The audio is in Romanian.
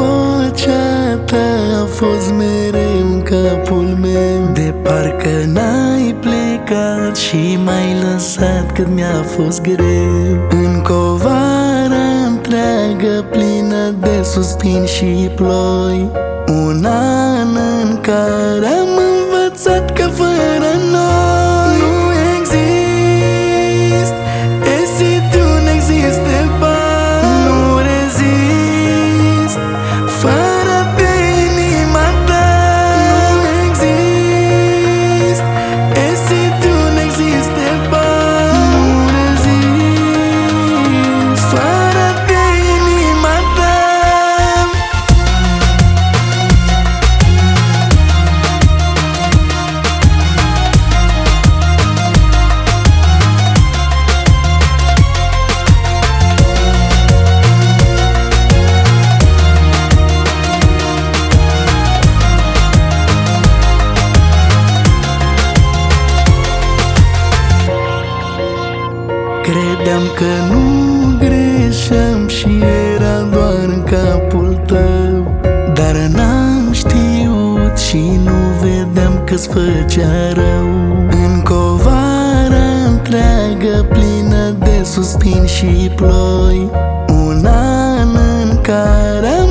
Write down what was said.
Vocea ta a fost mereu în capul meu, de parcă n-ai plecat și m-ai lăsat cât mi-a fost greu. Încă o vară întreagă plină de suspini și ploi, un an în care am învățat că fără noi nu exist. E si tu nu există bani, nu rezist fără de inima ta. Nu exist. E si tu nu există bani, nu rezist fără de inima ta. Credeam că nu greșeam și era doar în capul tău, dar n-am știut și nu vedeam că-ți făcea rău. Încă o vară întreagă plină de suspini și ploi, un an în care am